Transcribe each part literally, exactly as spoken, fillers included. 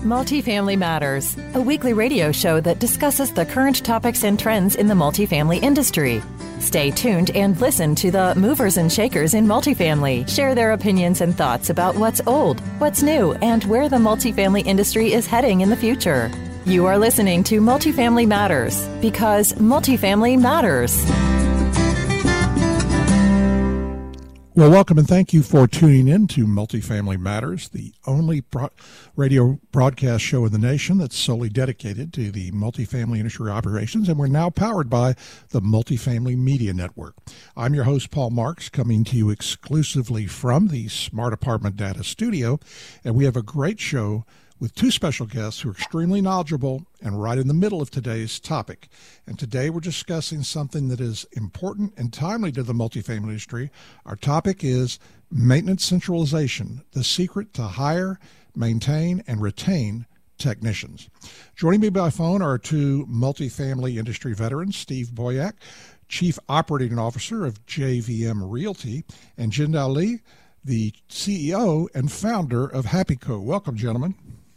Multifamily Matters, a weekly radio show that discusses the current topics and trends in the multifamily industry. Stay tuned and listen to the movers and shakers in multifamily share their opinions and thoughts about what's old, what's new, and where the multifamily industry is heading in the future. You are listening to Multifamily Matters because multifamily matters. Well, welcome and thank you for tuning in to Multifamily Matters, the only pro- radio broadcast show in the nation that's solely dedicated to the multifamily industry operations, and we're now powered by the Multifamily Media Network. I'm your host, Paul Marks, coming to you exclusively from the Smart Apartment Data Studio, and we have a great show with two special guests who are extremely knowledgeable and right in the middle of today's topic. And today we're discussing something that is important and timely to the multifamily industry. Our topic is maintenance centralization, the secret to hire, maintain, and retain technicians. Joining me by phone are two multifamily industry veterans, Steve Boyack, Chief Operating Officer of J V M Realty, and Jindal Lee, the C E O and founder of HappyCo. Welcome, gentlemen.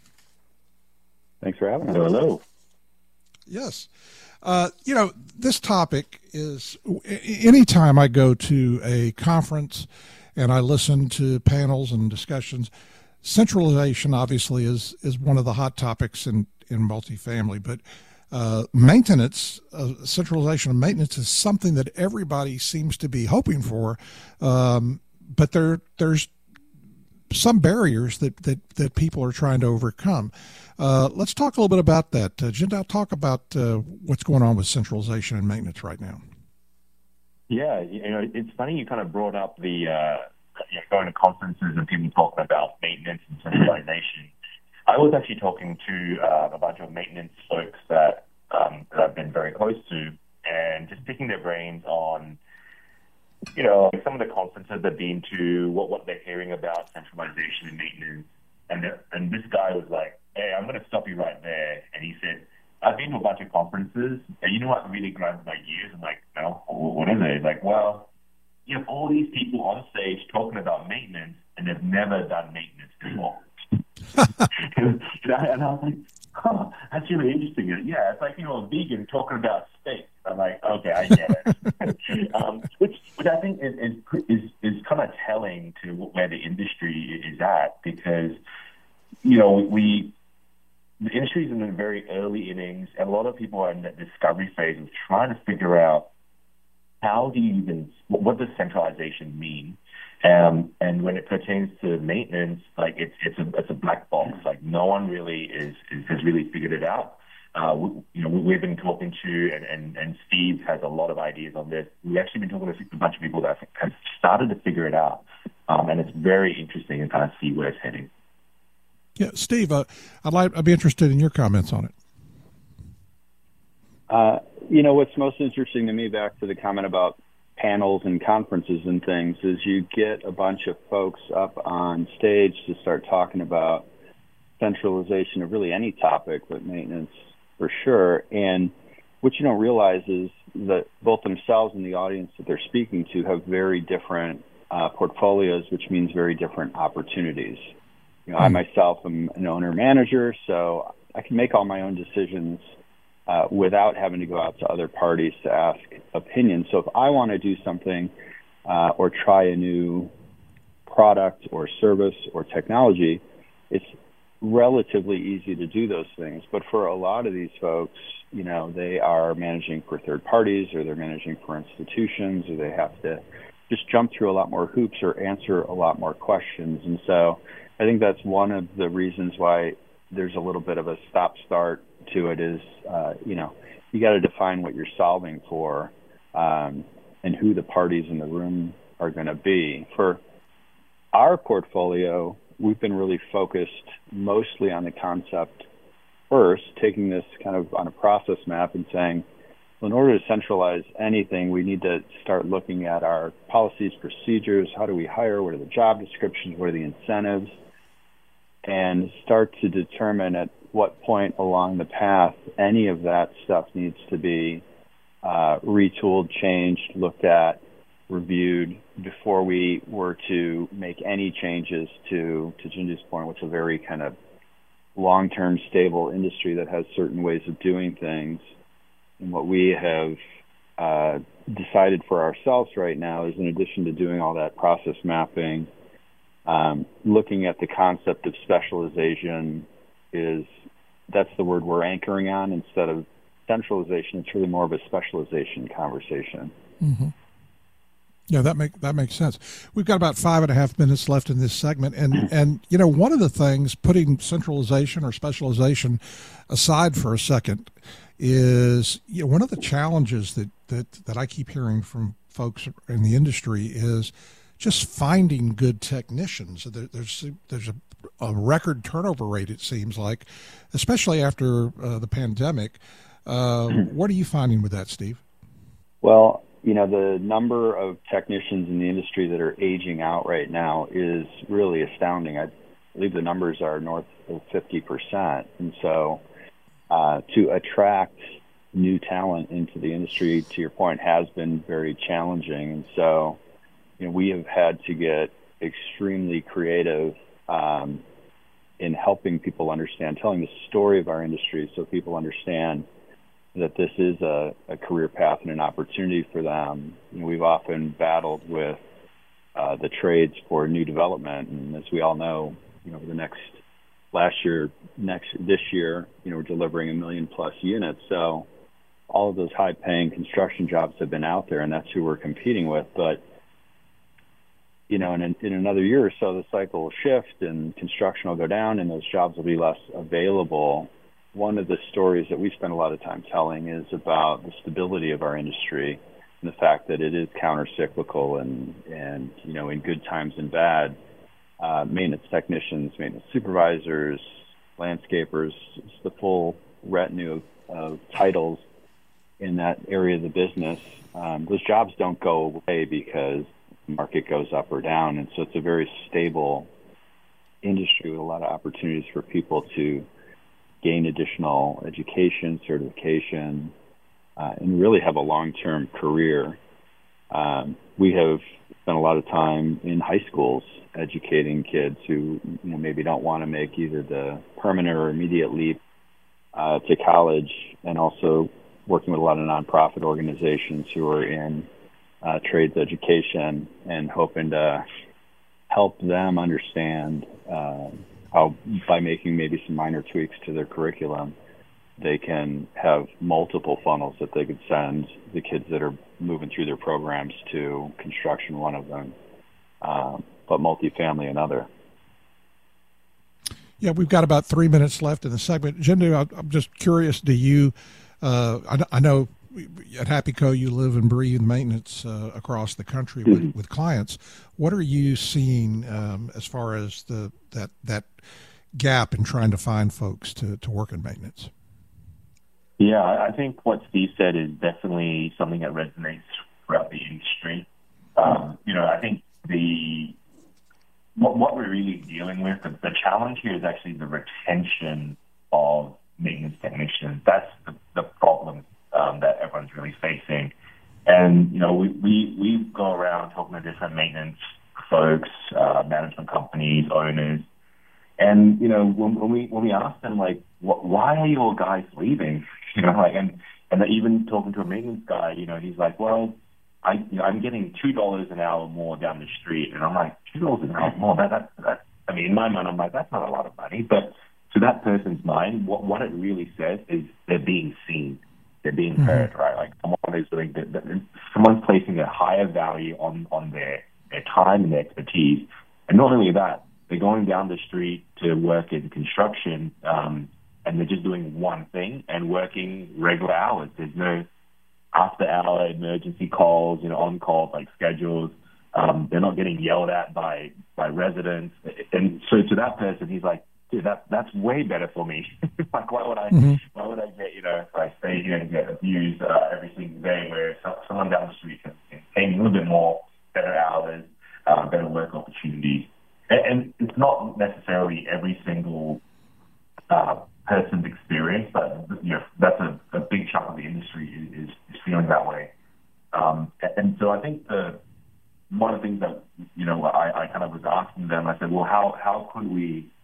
Thanks for having us. Hello. Yes. Uh, you know, this topic is, anytime I go to a conference and I listen to panels and discussions, centralization obviously is, is one of the hot topics in, in multifamily, but uh, maintenance, uh, centralization of maintenance is something that everybody seems to be hoping for, um, but there there's some barriers that, that, that people are trying to overcome. Uh, let's talk a little bit about that. Uh, Jindal, talk about uh, what's going on with centralization and maintenance right now. Yeah, you know, it's funny you kind of brought up the uh, you know, going to conferences and people talking about maintenance and centralization. I was actually talking to uh, a bunch of maintenance folks that, um, that I've been very close to, and just picking their brains on, you know, some of the conferences they've been to, what, what they're hearing about centralization and maintenance. And, the, and this guy was like, hey, I'm going to stop you right there. And he said, I've been to a bunch of conferences, and you know what really grinds my gears? I'm like, no, what is it? He's like, well, you have all these people on stage talking about maintenance, and they've never done maintenance before. and, I, and I was like, huh, that's really interesting. Yeah, it's like, you know, a vegan talking about steak. I'm like, okay, I get it. um, which, which I think is, is, is, is kind of telling to where the industry is at, because, you know, we, the industry is in the very early innings, and a lot of people are in that discovery phase of trying to figure out how do you even, what does centralization mean? Um, and when it pertains to maintenance, like it's it's a it's a black box. Like no one really is, is has really figured it out. Uh, we, you know, we've been talking to, and, and, and Steve has a lot of ideas on this. We've actually been talking to a bunch of people that have started to figure it out, um, and it's very interesting and kind of see where it's heading. Yeah, Steve, uh, I'd like I'd be interested in your comments on it. Uh, you know, what's most interesting to me, back to the comment about panels and conferences and things, is you get a bunch of folks up on stage to start talking about centralization of really any topic, but maintenance for sure. And what you don't realize is that both themselves and the audience that they're speaking to have very different uh, portfolios, which means very different opportunities. You know, I myself am an owner-manager, so I can make all my own decisions uh, without having to go out to other parties to ask opinions. So if I want to do something uh, or try a new product or service or technology, it's relatively easy to do those things. But for a lot of these folks, you know, they are managing for third parties, or they're managing for institutions, or they have to just jump through a lot more hoops or answer a lot more questions. And so I think that's one of the reasons why there's a little bit of a stop-start to it is, uh, you know, you got to define what you're solving for, um, and who the parties in the room are going to be. For our portfolio, we've been really focused mostly on the concept first, taking this kind of on a process map and saying, well, in order to centralize anything, we need to start looking at our policies, procedures, how do we hire, what are the job descriptions, what are the incentives, and start to determine at what point along the path any of that stuff needs to be uh, retooled, changed, looked at, reviewed before we were to make any changes to, to Jinju's point, which is a very kind of long-term stable industry that has certain ways of doing things. And what we have uh, decided for ourselves right now is, in addition to doing all that process mapping, um, looking at the concept of specialization is, that's the word we're anchoring on instead of centralization. It's really more of a specialization conversation. Mm-hmm. Yeah, that make that makes sense. We've got about five and a half minutes left in this segment, and and you know, one of the things, putting centralization or specialization aside for a second, is, you know, one of the challenges that that that I keep hearing from folks in the industry is just finding good technicians. There, there's there's a, a record turnover rate, it seems like, especially after uh, the pandemic. Uh, what are you finding with that, Steve? Well, you know, the number of technicians in the industry that are aging out right now is really astounding. I believe the numbers are north of fifty percent. And so uh, to attract new talent into the industry, to your point, has been very challenging. And so, you know, we have had to get extremely creative um, in helping people understand, telling the story of our industry so people understand that this is a, a career path and an opportunity for them. You know, we've often battled with uh, the trades for new development, and as we all know, you know, the next last year, next this year, you know, we're delivering a million plus units. So all of those high-paying construction jobs have been out there, and that's who we're competing with. But you know, in, in another year or so, the cycle will shift, and construction will go down, and those jobs will be less available. One of the stories that we spend a lot of time telling is about the stability of our industry and the fact that it is counter-cyclical, and, and you know, in good times and bad, uh, maintenance technicians, maintenance supervisors, landscapers, it's the full retinue of, of titles in that area of the business. Um, those jobs don't go away because the market goes up or down, and so it's a very stable industry with a lot of opportunities for people to gain additional education, certification, uh, and really have a long-term career. Um, we have spent a lot of time in high schools educating kids who, you know, maybe don't want to make either the permanent or immediate leap uh, to college, and also working with a lot of nonprofit organizations who are in uh, trades education and hoping to help them understand uh, how, by making maybe some minor tweaks to their curriculum, they can have multiple funnels that they could send the kids that are moving through their programs to, construction one of them, um, but multifamily another. Yeah, we've got about three minutes left in the segment. Jindu, I'm just curious, do you, uh, I, I know at HappyCo you live and breathe maintenance uh, across the country with, mm-hmm. with clients. What are you seeing um, as far as the that that gap in trying to find folks to, to work in maintenance? Yeah, I think what Steve said is definitely something that resonates throughout the industry. Um, you know, I think the what, what we're really dealing with, the, the challenge here is actually the retention of maintenance technicians. That's the, the problem um, that everyone's really facing. And, you know, we, we, we go around talking to different maintenance folks, uh, management companies, owners. And, you know, when, when we when we ask them, like, what, why are your guys leaving? You know, like, and, and even talking to a maintenance guy, you know, he's like, well, I, you know, I'm getting two dollars an hour more down the street. And I'm like, two dollars an hour more? That, that, that, I mean, in my mind, I'm like, that's not a lot of money. But to that person's mind, what, what it really says is they're being seen. They're being mm-hmm. heard, right? Like, someone is doing, someone's placing a higher value on, on their, their time and their expertise. And not only that, they're going down the street to work in construction, um, and they're just doing one thing and working regular hours. There's no after-hour emergency calls, you know, on-call like schedules. Um, they're not getting yelled at by by residents. And so to that person, he's like, dude, that that's way better for me. Like, why would I mm-hmm. why would I get, you know, if I stay here and get abused uh, every single day, where someone down the street can, can pay me a little bit more, better hours, uh, better work opportunities. And it's not necessarily every single uh, person's experience, but you know, that's a, a big chunk of the industry is, is feeling that way. Um, and so I think the one of the things that, you know, I, I kind of was asking them, I said, well, how how could we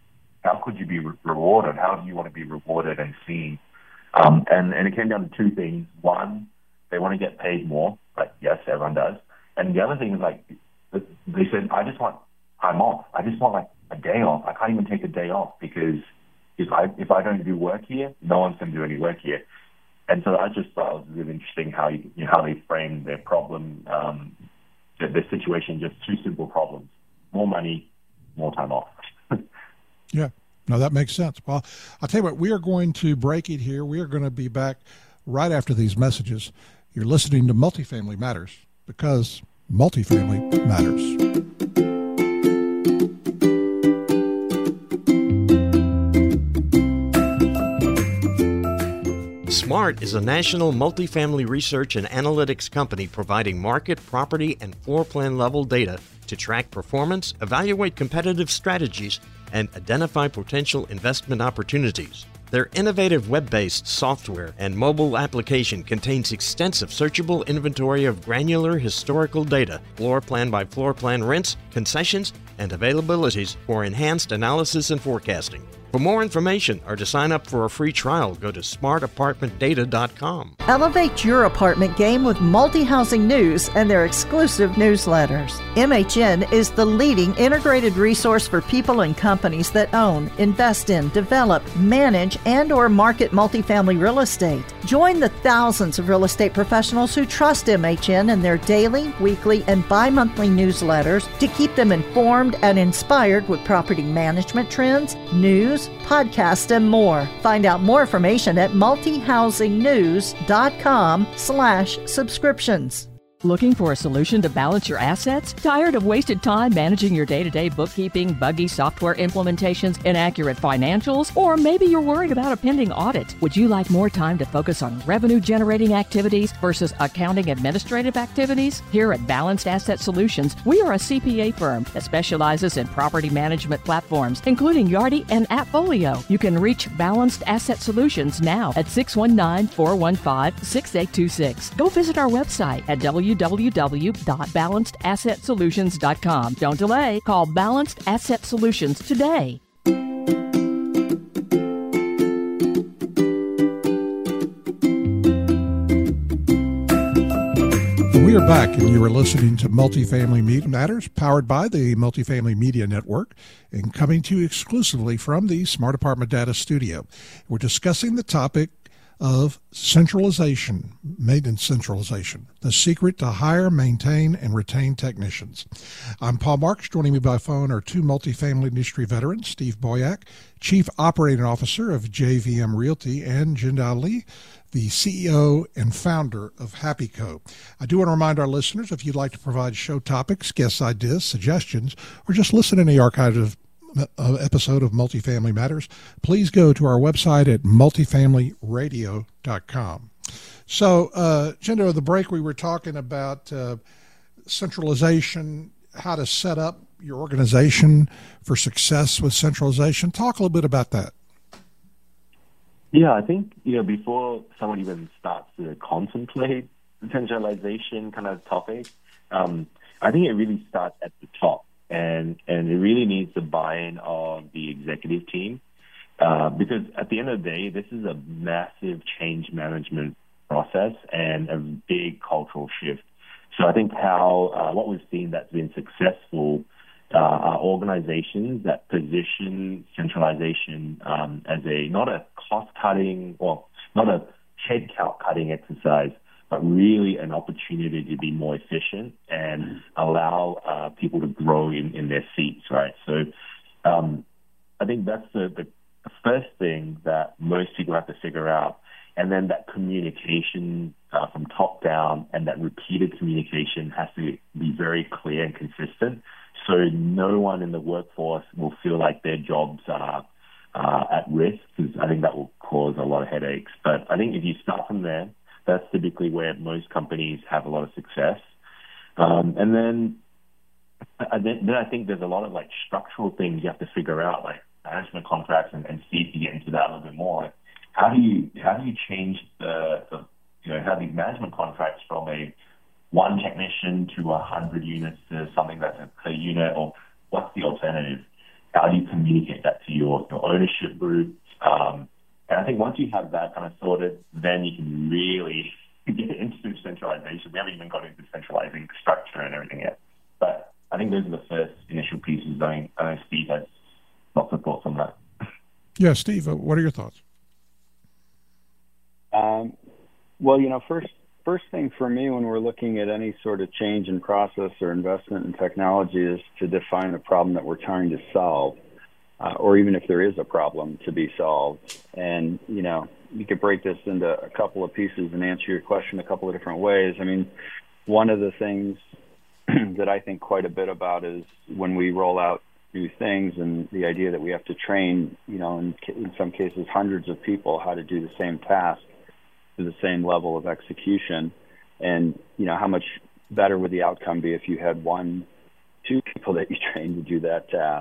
how could you be re- rewarded? How do you want to be rewarded and seen? Um, and, and it came down to two things. One, they want to get paid more. Like, yes, everyone does. And the other thing is, like, they said, I just want time off. I just want, like, a day off. I can't even take a day off because if I if I don't do work here, no one's going to do any work here. And so I just thought it was really interesting how you, you know, how they framed their problem, um, their, their situation, just two simple problems: more money, more time off. Yeah, no, that makes sense. Well, I'll tell you what, we are going to break it here. We are going to be back right after these messages. You're listening to Multifamily Matters because multifamily matters. SMART is a national multifamily research and analytics company providing market, property, and floor plan level data to track performance, evaluate competitive strategies, and identify potential investment opportunities. Their innovative web-based software and mobile application contains extensive searchable inventory of granular historical data, floor plan by floor plan rents, concessions, and availabilities for enhanced analysis and forecasting. For more information or to sign up for a free trial, go to smart apartment data dot com. Elevate your apartment game with Multi-Housing News and their exclusive newsletters. M H N is the leading integrated resource for people and companies that own, invest in, develop, manage, and or market multifamily real estate. Join the thousands of real estate professionals who trust M H N in their daily, weekly, and bi-monthly newsletters to keep them informed and inspired with property management trends, news, podcasts, and more. Find out more information at multihousingnews.com slash subscriptions. Looking for a solution to balance your assets? Tired of wasted time managing your day-to-day bookkeeping, buggy software implementations, inaccurate financials? Or maybe you're worried about a pending audit. Would you like more time to focus on revenue-generating activities versus accounting administrative activities? Here at Balanced Asset Solutions, we are a C P A firm that specializes in property management platforms, including Yardi and Appfolio. You can reach Balanced Asset Solutions now at six one nine, four one five, six eight two six. Go visit our website at w w w dot balanced asset solutions dot com. Don't delay. Call Balanced Asset Solutions today. We are back, and you are listening to Multifamily Media Matters, powered by the Multifamily Media Network, and coming to you exclusively from the Smart Apartment Data Studio. We're discussing the topic of centralization, maintenance centralization, the secret to hire, maintain, and retain technicians. I'm Paul Marks. Joining me by phone are two multifamily industry veterans, Steve Boyack, Chief Operating Officer of J V M Realty, and Jindal Lee, the C E O and founder of HappyCo. I do want to remind our listeners, if you'd like to provide show topics, guest ideas, suggestions, or just listen to any archived uh, episode of Multifamily Matters, please go to our website at multifamily radio dot com. So, uh, Jindo, the break we were talking about uh, centralization, how to set up your organization for success with centralization. Talk a little bit about that. Yeah, I think, you know, before someone even starts to contemplate the centralization kind of topic, um, I think it really starts at the top, and, and it really needs the buy-in of the executive team, uh, because at the end of the day, this is a massive change management process and a big cultural shift. So I think how uh, what we've seen that's been successful Uh, are organizations that position centralization um, as a not a cost-cutting or not a headcount-cutting exercise, but really an opportunity to be more efficient and allow uh, people to grow in, in their seats, right? So um, I think that's the, the first thing that most people have to figure out. And then that communication uh, from top down and that repeated communication has to be very clear and consistent. So no one in the workforce will feel like their jobs are uh, at risk, because I think that will cause a lot of headaches. But I think if you start from there, that's typically where most companies have a lot of success. Um, and then, uh, then, then I think there's a lot of like structural things you have to figure out, like management contracts, and, and see if you get into that a little bit more. Like how do you how do you change the, the you know how these management contracts from a one technician to a hundred units to something that's a per unit, or what's the alternative? how do you communicate that to your, your ownership groups? Um, and I think once you have that kind of sorted, then you can really get into centralization. We haven't even got into centralizing the structure and everything yet. But I think those are the first initial pieces. I think uh, Steve has lots of thoughts on that. Yeah, Steve, what are your thoughts? Um, well, you know, first first thing for me when we're looking at any sort of change in process or investment in technology is to define the problem that we're trying to solve, uh, or even if there is a problem to be solved. And, you know, you could break this into a couple of pieces and answer your question a couple of different ways. I mean, one of the things that I think quite a bit about is when we roll out new things and the idea that we have to train, you know, in, in some cases hundreds of people how to do the same task to the same level of execution. And, you know, how much better would the outcome be if you had one, two people that you train to do that task?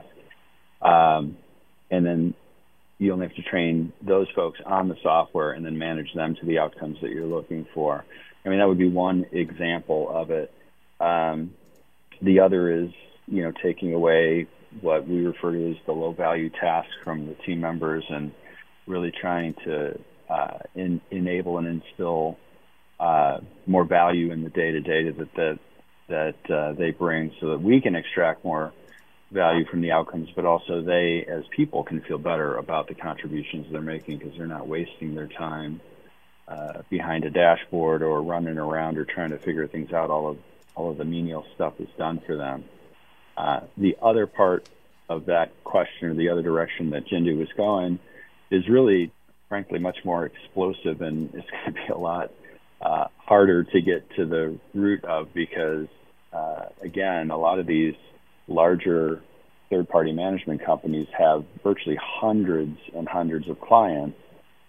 Um, and then you only have to train those folks on the software and then manage them to the outcomes that you're looking for. I mean, that would be one example of it. Um, the other is, you know, taking away what we refer to as the low-value tasks from the team members and really trying to uh, in, enable and instill uh, more value in the day-to-day that that, that uh, they bring so that we can extract more value from the outcomes, but also they, as people, can feel better about the contributions they're making because they're not wasting their time uh, behind a dashboard or running around or trying to figure things out. All of all of the menial stuff is done for them. Uh, the other part of that question, or the other direction that Jindu was going, is really, frankly, much more explosive, and it's going to be a lot uh, harder to get to the root of because, uh, again, a lot of these larger third-party management companies have virtually hundreds and hundreds of clients,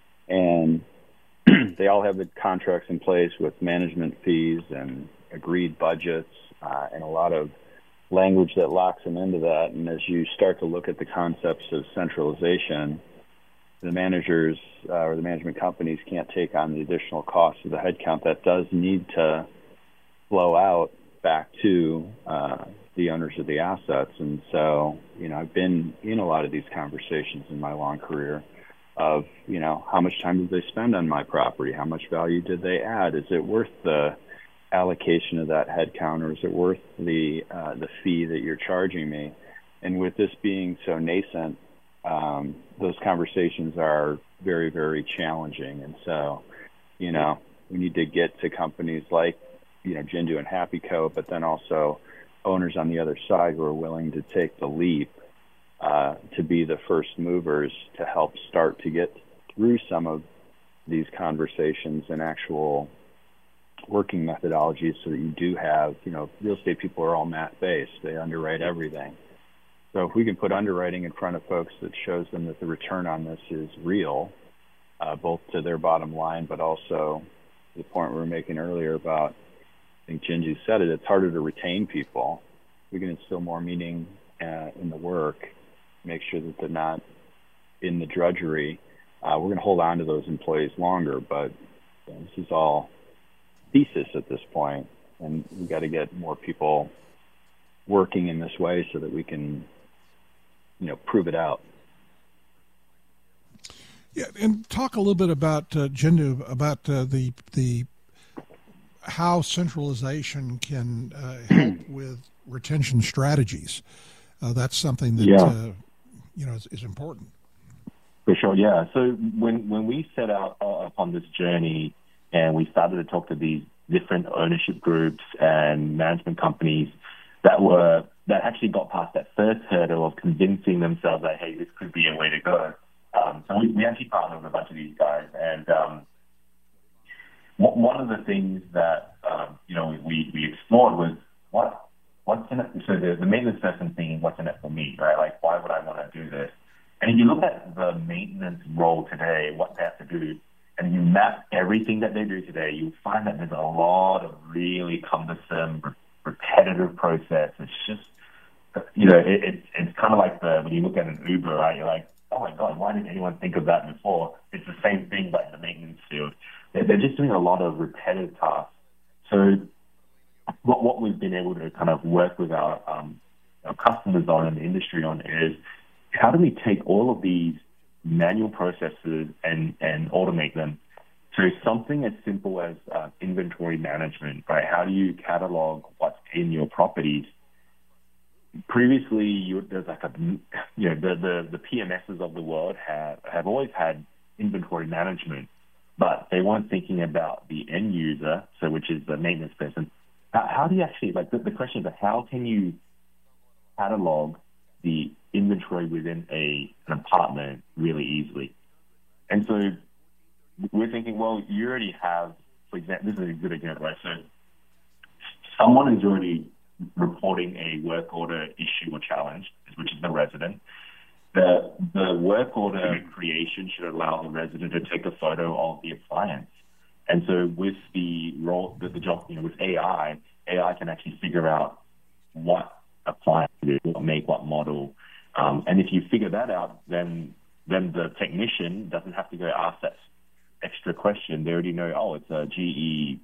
and they all have the contracts in place with management fees and agreed budgets uh, and a lot of language that locks them into that. And as you start to look at the concepts of centralization, the managers uh, or the management companies can't take on the additional cost of the headcount that does need to flow out back to uh, the owners of the assets. And so, you know, I've been in a lot of these conversations in my long career of, you know, how much time did they spend on my property? How much value did they add? Is it worth the allocation of that headcount, or is it worth the uh, the fee that you're charging me? And with this being so nascent, um, those conversations are very, very challenging. And so, you know, we need to get to companies like, you know, Jindu and HappyCo, but then also owners on the other side who are willing to take the leap uh, to be the first movers to help start to get through some of these conversations and actual working methodologies so that you do have, you know, real estate people are all math-based. They underwrite everything. So if we can put underwriting in front of folks that shows them that the return on this is real, uh, both to their bottom line, but also the point we were making earlier about, I think Jinju said it, it's harder to retain people. We can instill more meaning uh, in the work, make sure that they're not in the drudgery. Uh, we're going to hold on to those employees longer, but you know, this is all thesis at this point, and we've got to get more people working in this way so that we can, you know, prove it out. Yeah, and talk a little bit about uh, Jindu, about uh, the the how centralization can uh, help with retention strategies. Uh, that's something that yeah. uh, you know is, is important. For sure, yeah. So when when we set out uh, upon this journey, and we started to talk to these different ownership groups and management companies that were that actually got past that first hurdle of convincing themselves that, hey, this could be a way to go. Um, so we, we actually partnered with a bunch of these guys, and um, one of the things that um, you know we, we explored was what what's in it. So the, the maintenance person thinking, what's in it for me, right? Like, why would I want to do this? And if you look at the maintenance role today, what they have to do, and you map everything that they do today, you find that there's a lot of really cumbersome, re- repetitive process. It's just, you know, it, it, it's kind of like the when you look at an Uber, right? You're like, oh my God, why didn't anyone think of that before? It's the same thing, but in the maintenance field. They're, they're just doing a lot of repetitive tasks. So what what we've been able to kind of work with our, um, our customers on and the industry on is how do we take all of these manual processes and, and automate them? So something as simple as uh, inventory management, right? How do you catalog what's in your properties? Previously, you, there's like a, you know, the, the, the P M Ss of the world have, have always had inventory management, but they weren't thinking about the end user, so which is the maintenance person. How, how do you actually, like the, the question is, how can you catalog the inventory within a, an apartment really easily? And so we're thinking, well, you already have, for example, this is a good example, right? So someone is already reporting a work order issue or challenge, which is the resident. The, the work order creation should allow the resident to take a photo of the appliance. And so with the role, the, the job, you know, with A I, A I can actually figure out what appliance it is, what make, what model. Um, and if you figure that out, then then the technician doesn't have to go ask that extra question. They already know, oh, it's a G E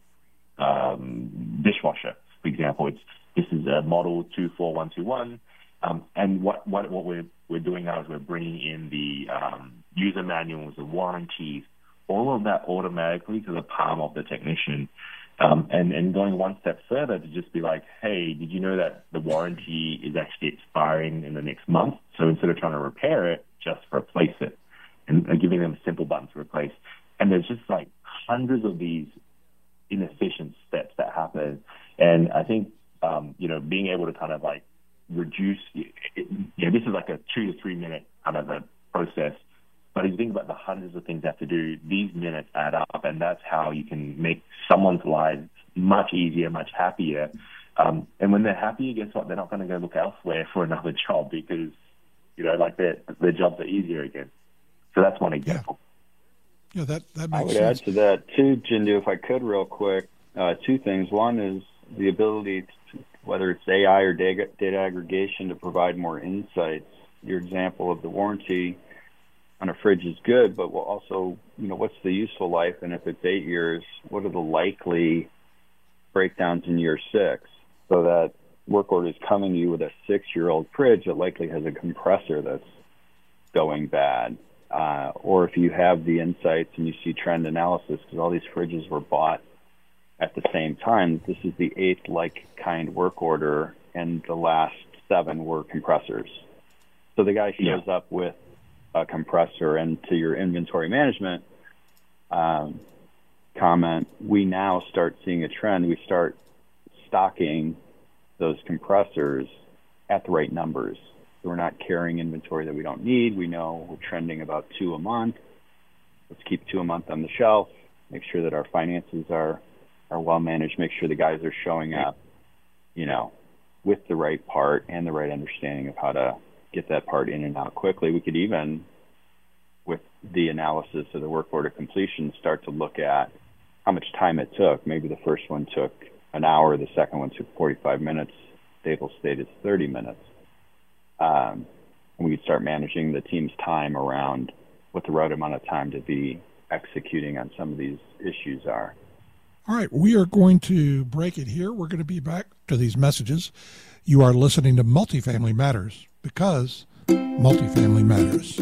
um, dishwasher, for example. It's this is a model two four one two one. Um, and what, what, what we're, we're doing now is we're bringing in the um, user manuals, the warranties, all of that automatically to the palm of the technician. Um, and, and going one step further to just be like, hey, did you know that the warranty is actually expiring in the next month? So instead of trying to repair it, just replace it, and, and giving them a simple button to replace. And there's just like hundreds of these inefficient steps that happen. And I think, um, you know, being able to kind of like reduce, it, you know, this is like a two to three minute kind of a process. But if you think about the hundreds of things you have to do, these minutes add up, and that's how you can make someone's lives much easier, much happier. Um, and when they're happy, guess what? They're not going to go look elsewhere for another job because, you know, like their their jobs are easier again. So that's one example. Yeah, yeah that, that makes I would sense. add to that, too, Jindu, if I could real quick. Uh, two things. One is the ability, to, whether it's A I or data, data aggregation, to provide more insights. Your example of the warranty on a fridge is good, but we'll also, you know, what's the useful life? And if it's eight years, what are the likely breakdowns in year six? So that work order is coming to you with a six-year-old fridge that likely has a compressor that's going bad. Uh, or if you have the insights and you see trend analysis, because all these fridges were bought at the same time, this is the eighth like kind work order, and the last seven were compressors. So the guy shows yeah. up with a compressor, and to your inventory management um, comment, we now start seeing a trend. We start stocking those compressors at the right numbers. So we're not carrying inventory that we don't need. We know we're trending about two a month. Let's keep two a month on the shelf, make sure that our finances are, are well managed, make sure the guys are showing up, you know, with the right part and the right understanding of how to get that part in and out quickly. We could even, with the analysis of the work order completion, start to look at how much time it took. Maybe the first one took an hour, the second one took forty-five minutes, stable state is thirty minutes. Um, and we could start managing the team's time around what the right amount of time to be executing on some of these issues are. All right, we are going to break it here. We're going to be back to these messages. You are listening to Multifamily Matters, because multifamily matters.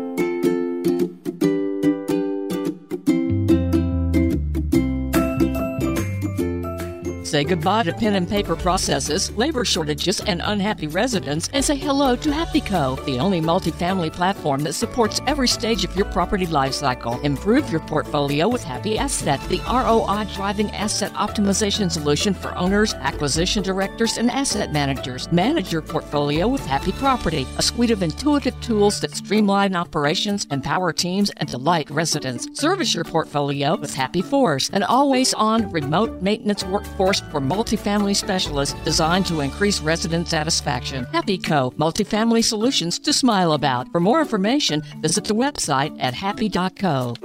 Say goodbye to pen and paper processes, labor shortages, and unhappy residents, and say hello to HappyCo, the only multifamily platform that supports every stage of your property lifecycle. Improve your portfolio with Happy Asset, the R O I-driving asset optimization solution for owners, acquisition directors, and asset managers. Manage your portfolio with Happy Property, a suite of intuitive tools that streamline operations, empower teams, and delight residents. Service your portfolio with Happy Force, an always-on remote maintenance workforce for multifamily specialists designed to increase resident satisfaction. HappyCo, multifamily solutions to smile about. For more information, visit the website at happy dot co.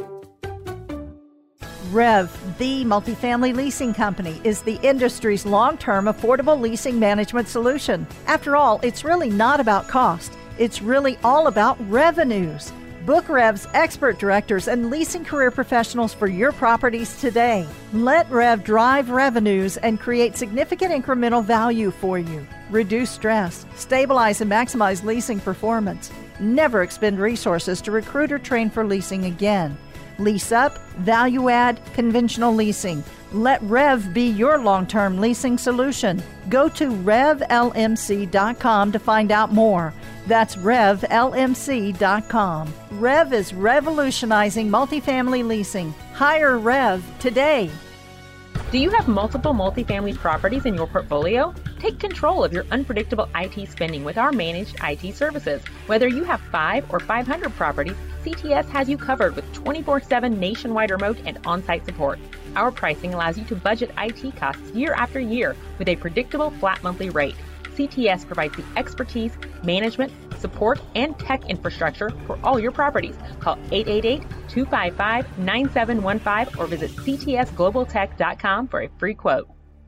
Rev, the multifamily leasing company, is the industry's long-term affordable leasing management solution. After all, it's really not about cost. It's really all about revenues. Book Rev's expert directors and leasing career professionals for your properties today. Let Rev drive revenues and create significant incremental value for you. Reduce stress, stabilize and maximize leasing performance. Never expend resources to recruit or train for leasing again. Lease up, value add, conventional leasing. Let Rev be your long-term leasing solution. Go to rev l m c dot com to find out more. That's rev l m c dot com. Rev is revolutionizing multifamily leasing. Hire Rev today. Do you have multiple multifamily properties in your portfolio? Take control of your unpredictable I T spending with our managed I T services. Whether you have five or five hundred properties, C T S has you covered with twenty-four seven nationwide remote and on-site support. Our pricing allows you to budget I T costs year after year with a predictable flat monthly rate. C T S provides the expertise, management, support, and tech infrastructure for all your properties. Call eight eight eight, two five five, nine seven one five or visit c t s global tech dot com for a free quote.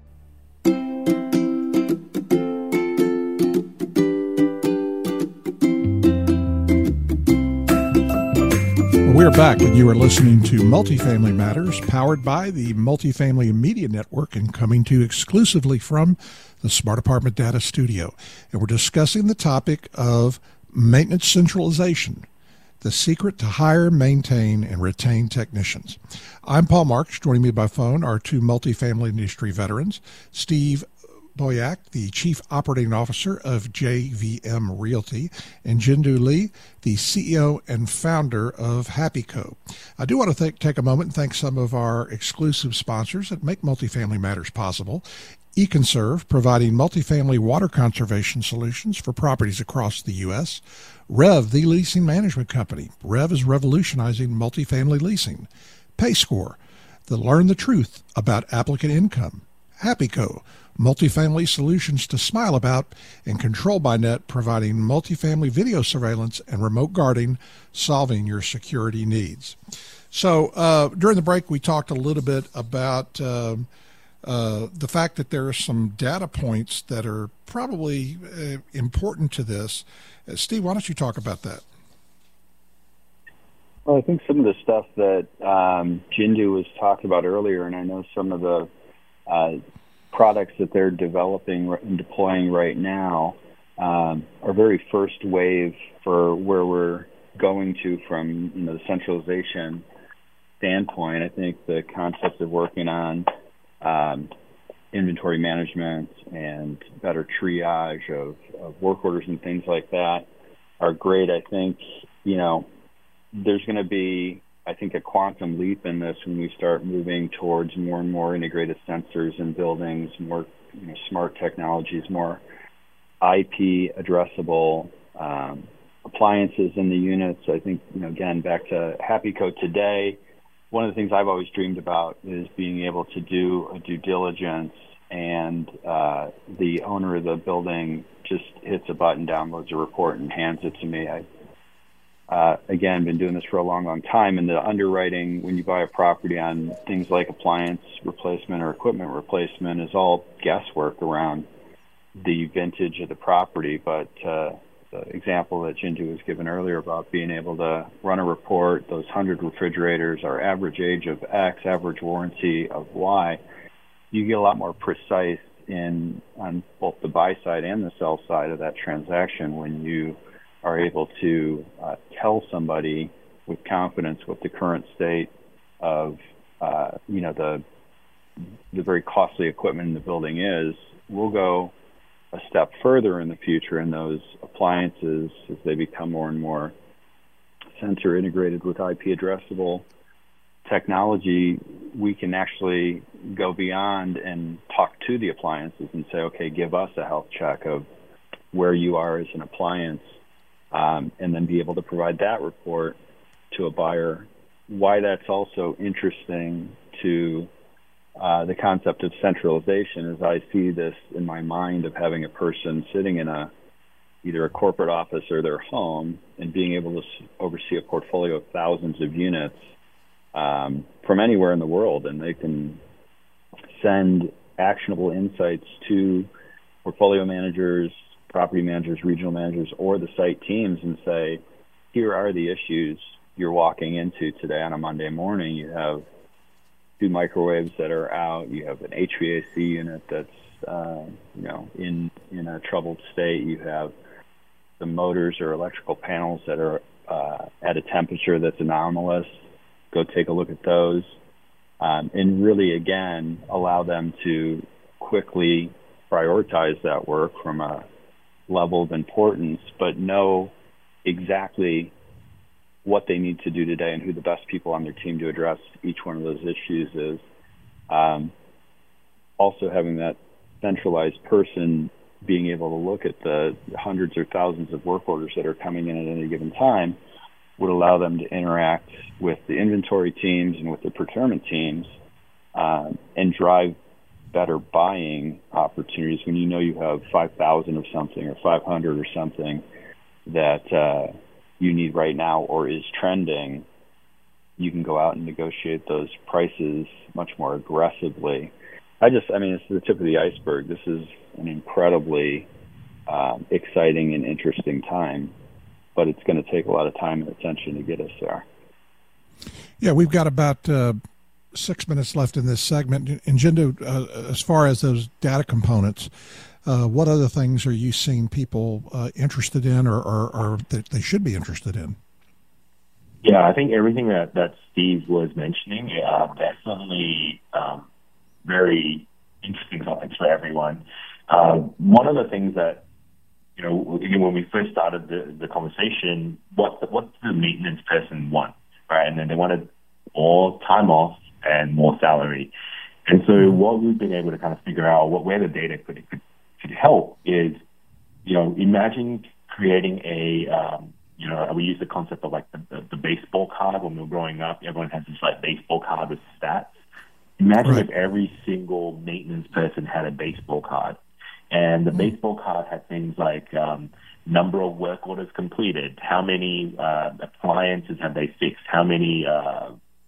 We're back, and you are listening to Multifamily Matters, powered by the Multifamily Media Network and coming to you exclusively from the Smart Apartment Data Studio. And we're discussing the topic of maintenance centralization, the secret to hire, maintain, and retain technicians. I'm Paul Marks. Joining me by phone are two multifamily industry veterans, Steve Boyack, the Chief Operating Officer of J V M Realty, and Jindu Lee, the C E O and founder of HappyCo. I do want to th- take a moment and thank some of our exclusive sponsors that make Multifamily Matters possible. EconServe, providing multifamily water conservation solutions for properties across the U S. Rev, the leasing management company. Rev is revolutionizing multifamily leasing. PayScore, the learn the truth about applicant income. HappyCo, multifamily solutions to smile about, and Control by Net, providing multifamily video surveillance and remote guarding, solving your security needs. So uh, during the break, we talked a little bit about uh, uh, the fact that there are some data points that are probably uh, important to this. Uh, Steve, why don't you talk about that? Well, I think some of the stuff that um, Jindu was talking about earlier, and I know some of the uh, products that they're developing and deploying right now um, are very first wave for where we're going to from you know the centralization standpoint. I think the concept of working on um, inventory management and better triage of, of work orders and things like that are great. I think you know there's going to be I think a quantum leap in this when we start moving towards more and more integrated sensors in buildings, more you know, smart technologies, more I P addressable um, appliances in the units. I think, you know, again, back to HappyCo today, one of the things I've always dreamed about is being able to do a due diligence and uh, the owner of the building just hits a button, downloads a report, and hands it to me. I Uh, again, been doing this for a long, long time, and the underwriting when you buy a property on things like appliance replacement or equipment replacement is all guesswork around the vintage of the property. But uh, the example that Jindu was given earlier about being able to run a report, those one hundred refrigerators, our average age of X, average warranty of Y, you get a lot more precise in on both the buy side and the sell side of that transaction when you are able to uh, tell somebody with confidence what the current state of, uh, you know, the the very costly equipment in the building is. We'll go a step further in the future in those appliances as they become more and more sensor integrated with I P addressable technology. We can actually go beyond and talk to the appliances and say, okay, give us a health check of where you are as an appliance. Um, and then be able to provide that report to a buyer. Why that's also interesting to uh, the concept of centralization is I see this in my mind of having a person sitting in a either a corporate office or their home and being able to oversee a portfolio of thousands of units um, from anywhere in the world, and they can send actionable insights to portfolio managers, property managers, regional managers, or the site teams and say, here are the issues you're walking into today on a Monday morning. You have two microwaves that are out. You have an H V A C unit that's, uh, you know, in, in a troubled state. You have the motors or electrical panels that are uh, at a temperature that's anomalous. Go take a look at those. Um, and really, again, allow them to quickly prioritize that work from a level of importance, but know exactly what they need to do today and who the best people on their team to address each one of those issues is. Um, also having that centralized person being able to look at the hundreds or thousands of work orders that are coming in at any given time would allow them to interact with the inventory teams and with the procurement teams uh, and drive better buying opportunities when you know you have five thousand of something or five hundred or something that uh, you need right now or is trending. You can go out and negotiate those prices much more aggressively. I just, I mean, it's the tip of the iceberg. This is an incredibly um, exciting and interesting time, but it's going to take a lot of time and attention to get us there. Yeah, we've got about uh, six minutes left in this segment. And Jindo, uh, as far as those data components, uh, what other things are you seeing people uh, interested in or, or, or that they should be interested in? Yeah, I think everything that, that Steve was mentioning are uh, definitely um, very interesting topics for everyone. Uh, one of the things that, you know, when we first started the, the conversation, what the, what does the maintenance person want, right? And then they wanted more time off and more salary. And so what we've been able to kind of figure out, what where the data could could, could help is, you know, imagine creating a, um, you know, we use the concept of like the, the, the baseball card when we were growing up. Everyone has this like baseball card with stats. Imagine right. if every single maintenance person had a baseball card. And the mm-hmm. baseball card had things like um, number of work orders completed, how many uh, appliances have they fixed, how many uh,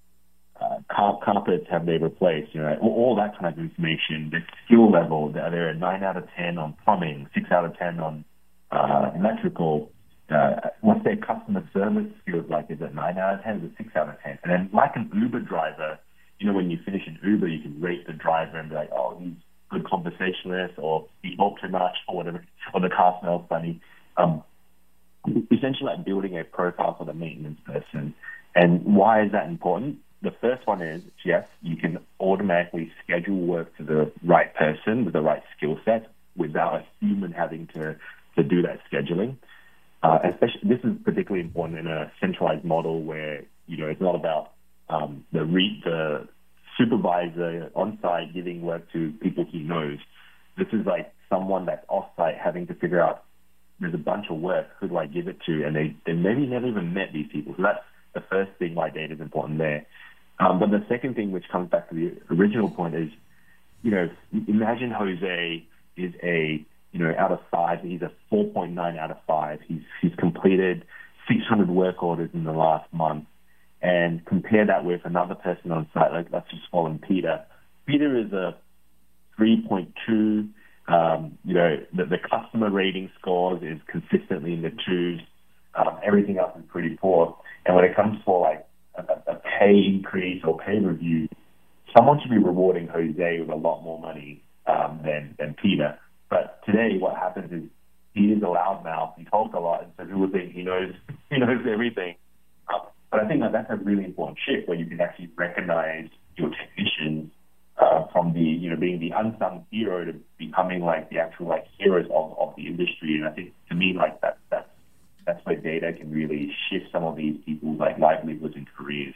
uh, car- carpets have they replaced, you know, all, all that kind of information. The skill level, they're a nine out of ten on plumbing, six out of ten on uh, electrical. Uh, what's their customer service skills like? Is it nine out of ten? Is it six out of ten? And then like an Uber driver, you know, when you finish an Uber, you can rate the driver and be like, oh, he's good conversationalist, or he spoke too much, or whatever, or the car smells funny. Um, essentially like building a profile for the maintenance person. And why is that important? The first one is, yes, you can automatically schedule work to the right person with the right skill set without a human having to, to do that scheduling. Uh, especially, this is particularly important in a centralized model where, you know, it's not about um, the re- the supervisor on-site giving work to people he knows. This is like someone that's off-site having to figure out, there's a bunch of work, who do I give it to? And they, they maybe never even met these people. So that's the first thing why data is important there. Um, but the second thing, which comes back to the original point, is, you know, imagine Jose is a, you know, out of five, he's a four point nine out of five. He's, he's completed six hundred work orders in the last month. And compare that with another person on site, like let's just call him Peter. Peter is a three point two. Um, you know, the, the customer rating scores is consistently in the twos. Um, everything else is pretty poor. And when it comes for like a, a pay increase or pay review, someone should be rewarding Jose with a lot more money um, than than Peter. But today, what happens is he is a loudmouth. He talks a lot, and so people think he knows he knows everything. Um, But I think that that's a really important shift where you can actually recognize your technicians uh, from the, you know, being the unsung hero to becoming like the actual like heroes of, of the industry. And I think to me, like that, that's, that's where data can really shift some of these people's like livelihoods and careers.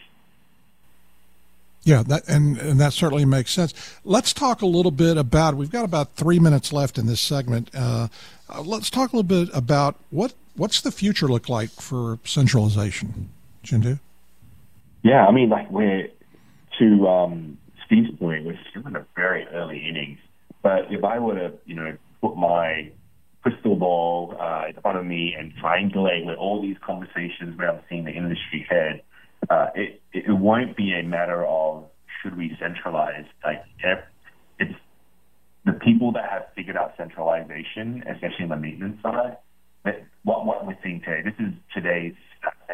Yeah, that and, and that certainly makes sense. Let's talk a little bit about, we've got about three minutes left in this segment. Uh, uh, let's talk a little bit about what what's the future look like for centralization. Jindo? Yeah, I mean, like we're, to um, Steve's point, we're still in the very early innings. But if I were to, you know, put my crystal ball uh, in front of me and triangulate with all these conversations where I'm seeing the industry head, uh, it, it won't be a matter of should we centralize. Like, it's the people that have figured out centralization, especially on the maintenance side, that what, what we're seeing today, this is today's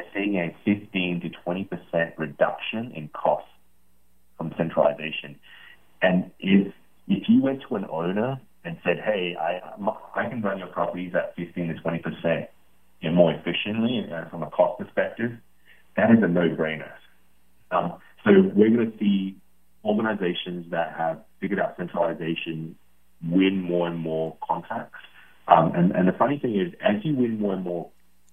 percent you know, more efficiently uh, from a cost perspective, that is a no-brainer. Um, so we're going to see organizations that have figured out centralization win more and more contracts. Um, and, and the funny thing is, as you win more and more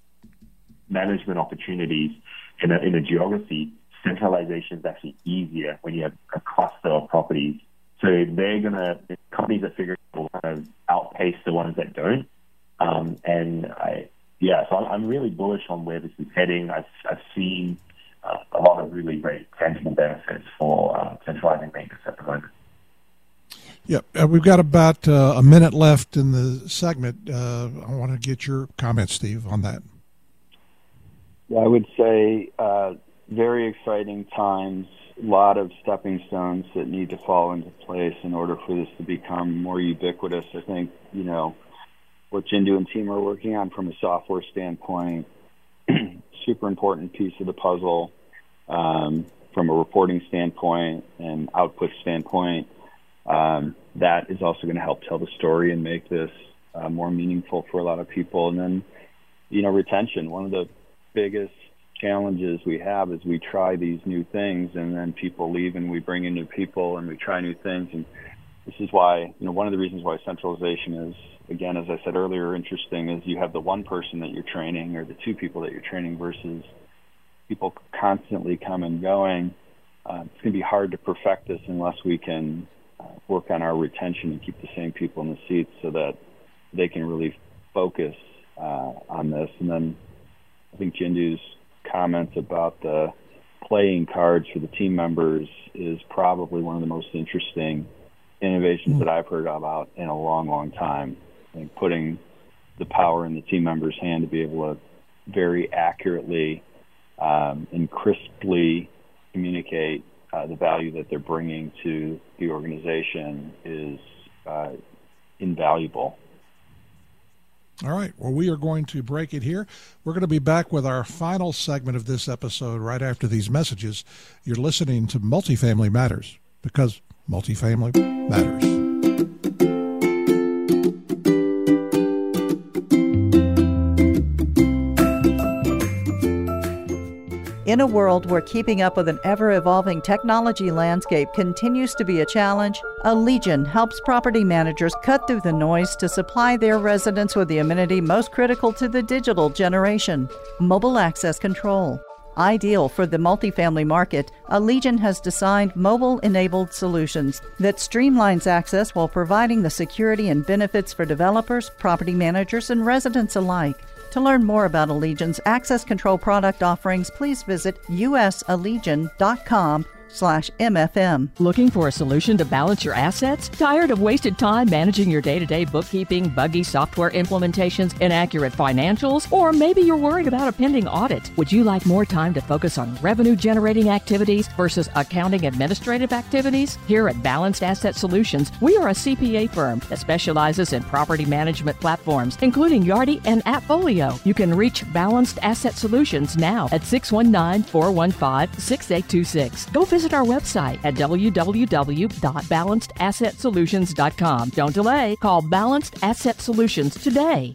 management opportunities in a, in a geography, centralization is actually easier when you have a cluster of properties. So they're going to, companies that figure it out will kind of outpace the ones that don't. Um, and I, yeah, so I'm really bullish on where this is heading. I've, I've seen uh, a lot of really great tangible benefits for uh, centralizing maintenance at the moment. Yeah, uh, we've got about uh, a minute left in the segment. Uh, I want to get your comments, Steve, on that. Yeah, I would say uh, very exciting times, a lot of stepping stones that need to fall into place in order for this to become more ubiquitous. I think, you know, what Jindu and team are working on from a software standpoint, super important piece of the puzzle um, from a reporting standpoint and output standpoint. Um, that is also going to help tell the story and make this uh, more meaningful for a lot of people. And then, you know, retention. One of the biggest challenges we have is we try these new things and then people leave and we bring in new people and we try new things. And this is why, you know, one of the reasons why centralization is, again, as I said earlier, interesting is you have the one person that you're training or the two people that you're training versus people constantly come and going. Uh, it's going to be hard to perfect this unless we can uh, work on our retention and keep the same people in the seats so that they can really focus uh, on this. And then I think Jindu's comments about the playing cards for the team members is probably one of the most interesting innovations that I've heard about in a long, long time. I think putting the power in the team member's hand to be able to very accurately um, and crisply communicate uh, the value that they're bringing to the organization is uh, invaluable. All right. Well, we are going to break it here. We're going to be back with our final segment of this episode right after these messages. You're listening to Multifamily Matters because multifamily matters. In a world where keeping up with an ever-evolving technology landscape continues to be a challenge, Allegion helps property managers cut through the noise to supply their residents with the amenity most critical to the digital generation, mobile access control. Ideal for the multifamily market, Allegion has designed mobile-enabled solutions that streamlines access while providing the security and benefits for developers, property managers, and residents alike. To learn more about Allegion's access control product offerings, please visit usallegion.com slash MFM. Looking for a solution to balance your assets? Tired of wasted time managing your day-to-day bookkeeping, buggy software implementations, inaccurate financials, or maybe you're worried about a pending audit? Would you like more time to focus on revenue-generating activities versus accounting administrative activities? Here at Balanced Asset Solutions, we are a C P A firm that specializes in property management platforms, including Yardi and Appfolio. You can reach Balanced Asset Solutions now at six one nine, four one five, six eight two six. Go visit Visit our website at w w w dot balanced asset solutions dot com. Don't delay. Call Balanced Asset Solutions today.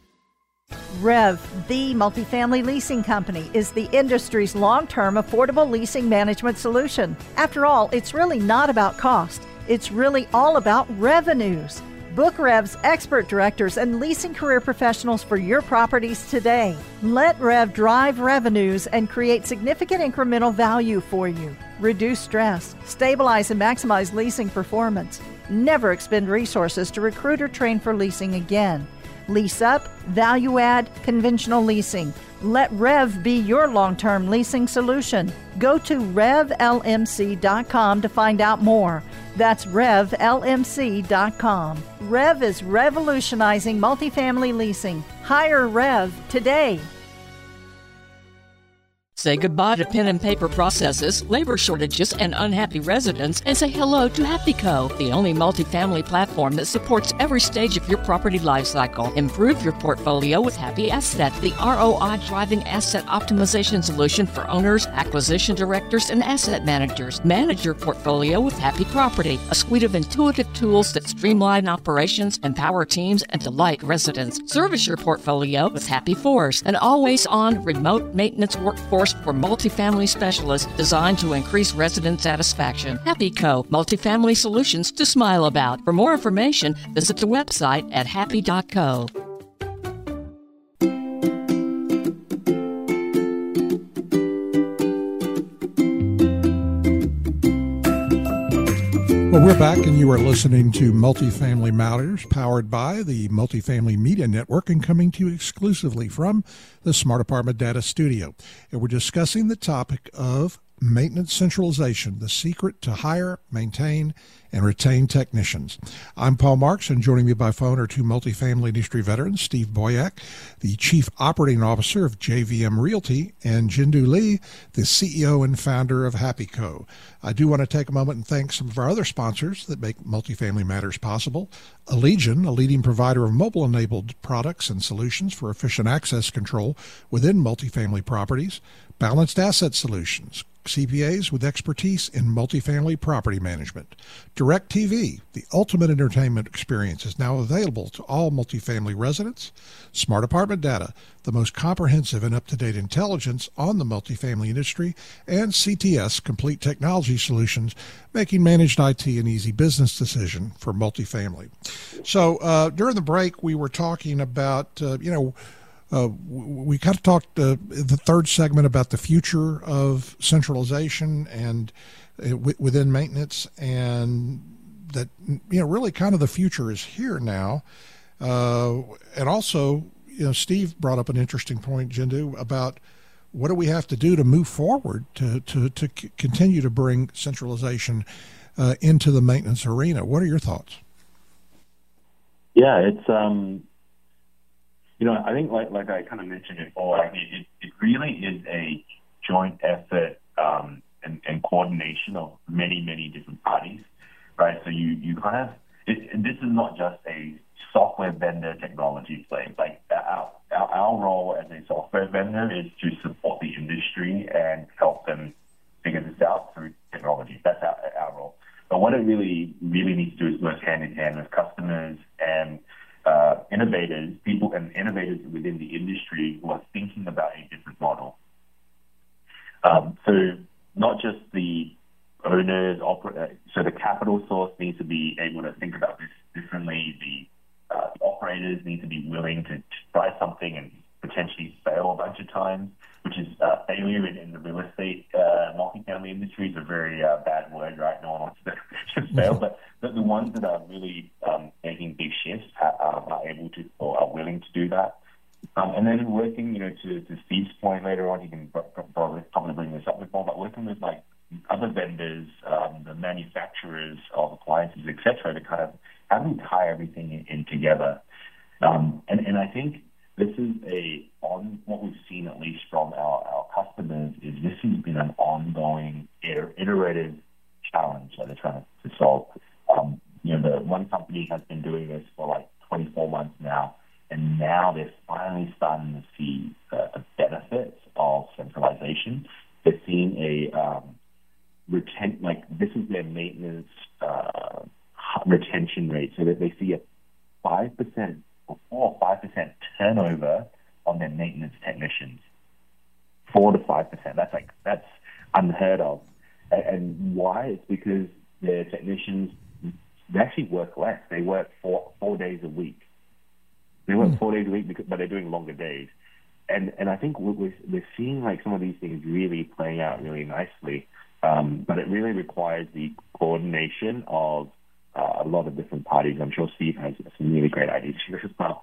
Rev, the multifamily leasing company, is the industry's long-term affordable leasing management solution. After all, it's really not about cost. It's really all about revenues. Book Rev's expert directors and leasing career professionals for your properties today. Let Rev drive revenues and create significant incremental value for you. Reduce stress, stabilize and maximize leasing performance. Never expend resources to recruit or train for leasing again. Lease up, value add, conventional leasing. Let Rev be your long-term leasing solution. Go to rev l m c dot com to find out more. That's rev l m c dot com. Rev is revolutionizing multifamily leasing. Hire Rev today. Say goodbye to pen and paper processes, labor shortages, and unhappy residents, and say hello to HappyCo, the only multifamily platform that supports every stage of your property lifecycle. Improve your portfolio with Happy Asset, the R O I-driving asset optimization solution for owners, acquisition directors, and asset managers. Manage your portfolio with Happy Property, a suite of intuitive tools that streamline operations, empower teams, and delight residents. Service your portfolio with Happy Force, an always-on remote maintenance workforce for multifamily specialists designed to increase resident satisfaction. HappyCo, multifamily solutions to smile about. For more information, visit the website at happy dot co. Well, we're back, and you are listening to Multifamily Matters, powered by the Multifamily Media Network and coming to you exclusively from the Smart Apartment Data Studio. And we're discussing the topic of maintenance centralization, the secret to hire, maintain, and retain technicians. I'm Paul Marks, and joining me by phone are two multifamily industry veterans, Steve Boyack, the Chief Operating Officer of J V M Realty, and Jindu Lee, the C E O and founder of HappyCo. I do want to take a moment and thank some of our other sponsors that make Multifamily Matters possible. Allegion, a leading provider of mobile-enabled products and solutions for efficient access control within multifamily properties. Balanced Asset Solutions, C P As with expertise in multifamily property management. DirecTV, the ultimate entertainment experience, is now available to all multifamily residents. Smart Apartment Data, the most comprehensive and up-to-date intelligence on the multifamily industry. And C T S, Complete Technology Solutions, making managed I T an easy business decision for multifamily. So uh, during the break, we were talking about, uh, you know, Uh, we kind of talked uh, the third segment about the future of centralization and uh, w- within maintenance, and that, you know, really kind of the future is here now. Uh, and also, you know, Steve brought up an interesting point, Jindu, about what do we have to do to move forward to to, to c- continue to bring centralization uh, into the maintenance arena. What are your thoughts? Yeah, it's um. You know, I think like like I kind of mentioned before, I mean, it, it really is a joint effort um, and, and coordination of many, many different parties, right? So you, you kind of, it, this is not just a software vendor technology play. Like our, our, our role as a software vendor is to support the industry and help them figure this out through technology. That's our, our role. But what it really, really needs to do is work hand in hand with customers and Uh, innovators, people and innovators within the industry who are thinking about a different model. Um, so not just the owners, oper- so the capital source needs to be able to think about this differently. The, uh, the operators need to be willing to, to try something and potentially fail a bunch of times, which is uh, failure in, in the real estate uh, multifamily industry is a very uh, bad word, right? No one wants to, to fail, but the, the ones that are really um, making big shifts are, are able to or are willing to do that. Um, and then working, you know, to, to Steve's point later on, he can probably, probably bring this up before, but working with like other vendors, um, the manufacturers of appliances, et cetera, to kind of how do we tie everything in, in together? Um, and, and I think this is a, on what we've seen at least from our, our customers, is this has been an ongoing iter- iterative challenge that they're trying to, to solve. Um, you know, the one company has been doing this for like twenty-four months now, and now they're finally starting to see uh, the benefits of centralization. They're seeing a um, retent like this is their maintenance uh, retention rate, so that they see a five percent or four or five percent turnover on their maintenance technicians. Four to five percent. That's like that's unheard of. And, and why? It's because their technicians, they actually work less. They work four four days a week. They work mm. four days a week, because, but they're doing longer days. And and I think we're we're seeing like some of these things really playing out really nicely. Um, but it really requires the coordination of uh, a lot of different parties. I'm sure Steve has some really great ideas here as well.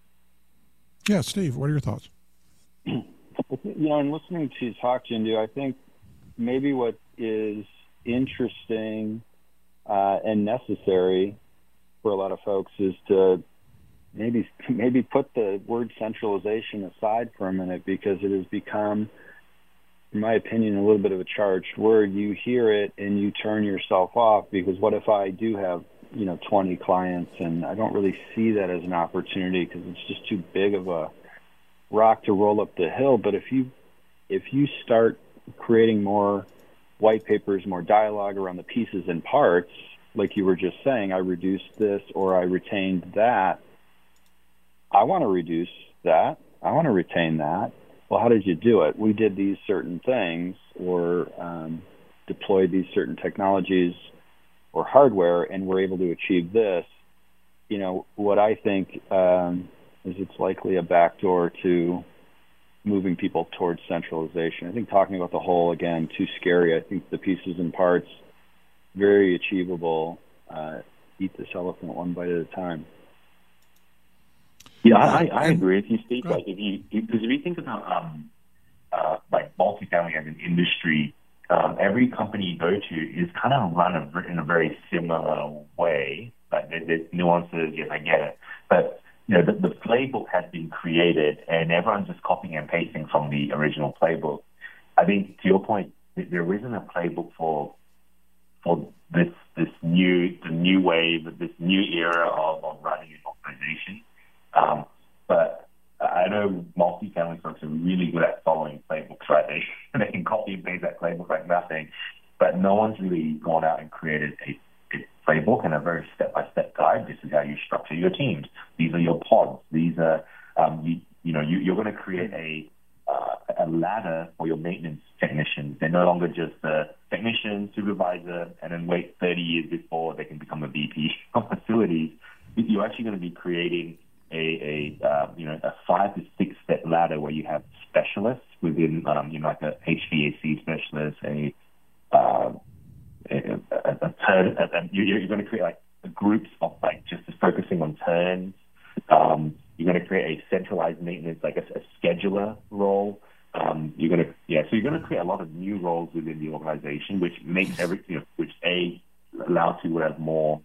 Yeah, Steve, what are your thoughts? You know, in listening to you talk, Jindu, I think maybe what is interesting uh, and necessary for a lot of folks is to maybe maybe put the word centralization aside for a minute, because it has become in my opinion, a little bit of a charged word. You hear it and you turn yourself off, because what if I do have, you know, twenty clients, and I don't really see that as an opportunity because it's just too big of a rock to roll up the hill. But if you if you start creating more white papers, more dialogue around the pieces and parts, like you were just saying, I reduced this or I retained that. I want to reduce that. I want to retain that. Well, how did you do it? We did these certain things, or um, deployed these certain technologies or hardware, and we're able to achieve this. You know, what I think um, is it's likely a backdoor to moving people towards centralization. I think talking about the whole, again, too scary. I think the pieces and parts, very achievable. Uh, eat this elephant one bite at a time. Yeah, I, I agree with you, Steve. Like, if you because if you think about um, uh, like multifamily as an industry, um, every company you go to is kind of run a, in a very similar way. Like there, there's nuances, yes, I get it, but you know the, the playbook has been created, and everyone's just copying and pasting from the original playbook. I think to your point, there isn't a playbook for for this this new the new wave, this new era of, of running an organization. Um, but I know multifamily folks are really good at following playbooks, right? They, they can copy and paste that playbook like nothing, but no one's really gone out and created a, a playbook and a very step-by-step guide. This is how you structure your teams. These are your pods. These are, um, you, you know, you, you're going to create a uh, a ladder for your maintenance technicians. They're no longer just a technician, supervisor, and then wait thirty years before they can become a V P of facilities. You're actually going to be creating a, a uh, you know, a five to six step ladder where you have specialists within, um, you know, like a H V A C specialist, a, uh, a, a, a turn, a, a, you're going to create like groups of like just focusing on turns. Um, you're going to create a centralized maintenance, like a, a scheduler role. Um, you're going to, yeah, so you're going to create a lot of new roles within the organization, which makes every, you know, which a allows people to have more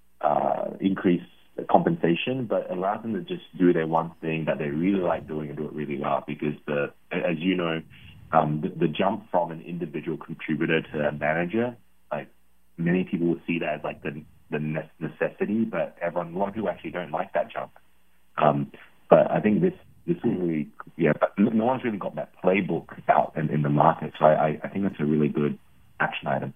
uh, increased compensation, but allows them to just do their one thing that they really like doing and do it really well. Because the, as you know, um, the, the jump from an individual contributor to a manager, like many people will see that as like the the necessity, but everyone, a lot of people actually don't like that jump. Um, but I think this this is really, yeah, but no one's really got that playbook out in, in the market. So I, I think that's a really good action item.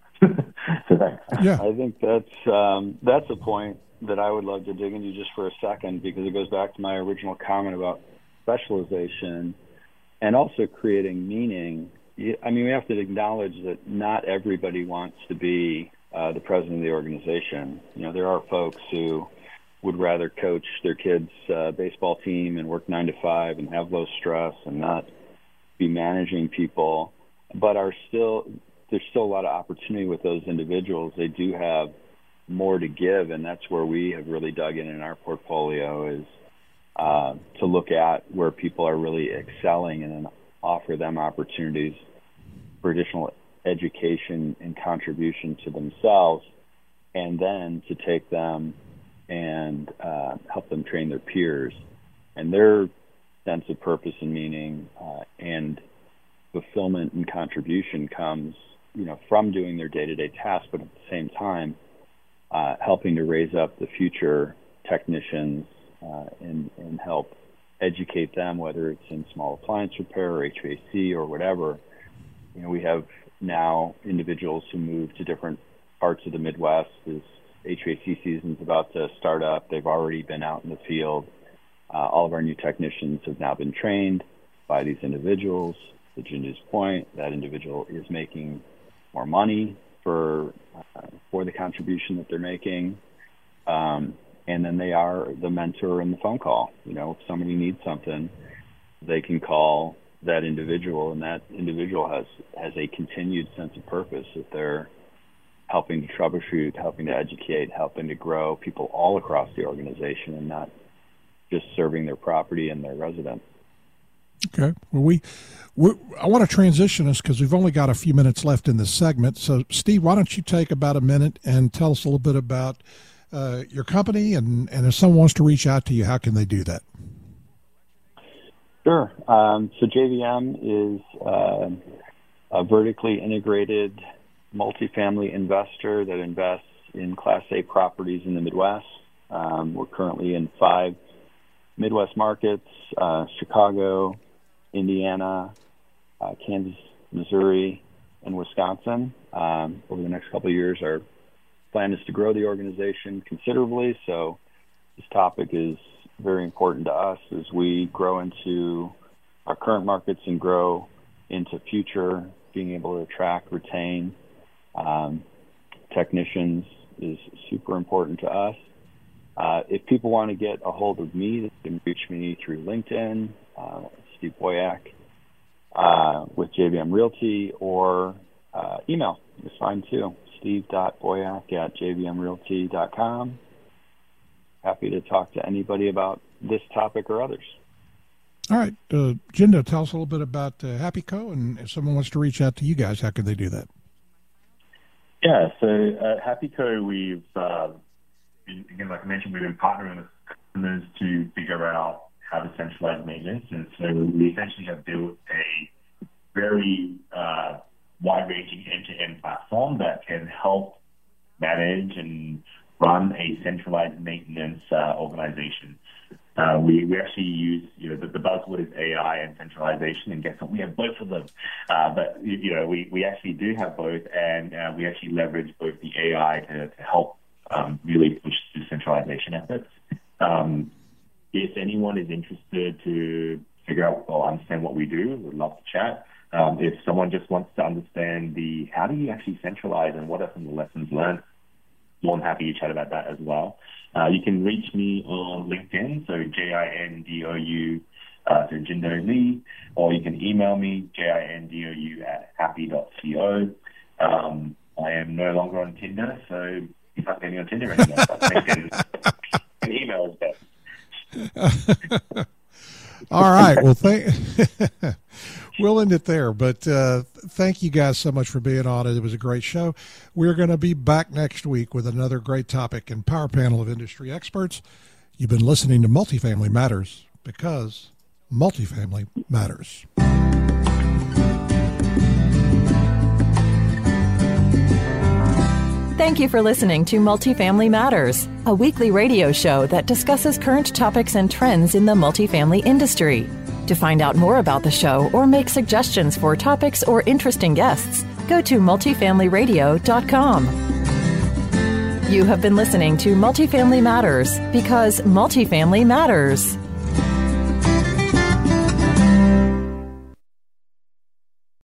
So thanks. Yeah, I think that's um, that's a point that I would love to dig into just for a second, because it goes back to my original comment about specialization and also creating meaning. I mean, we have to acknowledge that not everybody wants to be uh, the president of the organization. You know, there are folks who would rather coach their kids' uh, baseball team and work nine to five and have low stress and not be managing people, but are still, there's still a lot of opportunity with those individuals. They do have more to give, and that's where we have really dug in in our portfolio, is uh, to look at where people are really excelling and then offer them opportunities for additional education and contribution to themselves, and then to take them and uh, help them train their peers. And their sense of purpose and meaning uh, and fulfillment and contribution comes, you know, from doing their day-to-day tasks, but at the same time, Uh, helping to raise up the future technicians uh, and, and help educate them, whether it's in small appliance repair or H V A C or whatever. You know, we have now individuals who move to different parts of the Midwest as H V A C season's about to start up. They've already been out in the field. Uh, all of our new technicians have now been trained by these individuals. To Ginger's point, that individual is making more money for uh, for the contribution that they're making, um, and then they are the mentor in the phone call. You know, if somebody needs something, they can call that individual, and that individual has has a continued sense of purpose that they're helping to troubleshoot, helping to educate, helping to grow people all across the organization, and not just serving their property and their residents. Okay. Well, we, we I want to transition us because we've only got a few minutes left in this segment. So, Steve, why don't you take about a minute and tell us a little bit about uh, your company, and, and if someone wants to reach out to you, how can they do that? Sure. Um, so J V M is uh, a vertically integrated multifamily investor that invests in Class A properties in the Midwest. Um, we're currently in five Midwest markets, uh, Chicago, Indiana, uh, Kansas, Missouri, and Wisconsin. Um, over the next couple of years, our plan is to grow the organization considerably, so this topic is very important to us as we grow into our current markets and grow into future. Being able to attract, retain um, technicians is super important to us. Uh, if people want to get a hold of me, they can reach me through LinkedIn, uh, Steve Boyack, uh, with J V M Realty, or uh, email is fine too, steve dot boyack at j v m realty dot com. Happy to talk to anybody about this topic or others. All right, uh, Jinder, tell us a little bit about uh, HappyCo, and if someone wants to reach out to you guys, how can they do that? Yeah, so at HappyCo, we've, uh, again, like I mentioned, we've been partnering with customers to figure out how to centralize maintenance, and so we essentially have built a very uh, wide-ranging end-to-end platform that can help manage and run a centralized maintenance uh, organization. Uh, we, we actually use, you know, the, the buzzword is A I and centralization, and guess what? We have both of them. Uh, but, you, you know, we, we actually do have both, and uh, we actually leverage both the A I to, to help um, really push the centralization efforts. Um, if anyone is interested to figure out or understand what we do, we'd love to chat. Um, if someone just wants to understand the how do you actually centralize and what are some of the lessons learned, more than happy to chat about that as well. Uh, you can reach me on LinkedIn, so J I N D O U, uh, so Jinder Lee, or you can email me, J I N D O U at happy dot co. Um, I am no longer on Tinder, so if I'm getting on Tinder anymore, but LinkedIn and email is best. All right, well, thank we'll end it there, but uh, thank you guys so much for being on it. It was a great show. We're going to be back next week with another great topic and power panel of industry experts. You've been listening to Multifamily Matters, because multifamily matters. Thank you for listening to Multifamily Matters, a weekly radio show that discusses current topics and trends in the multifamily industry. To find out more about the show or make suggestions for topics or interesting guests, go to multifamily radio dot com. You have been listening to Multifamily Matters, because multifamily matters.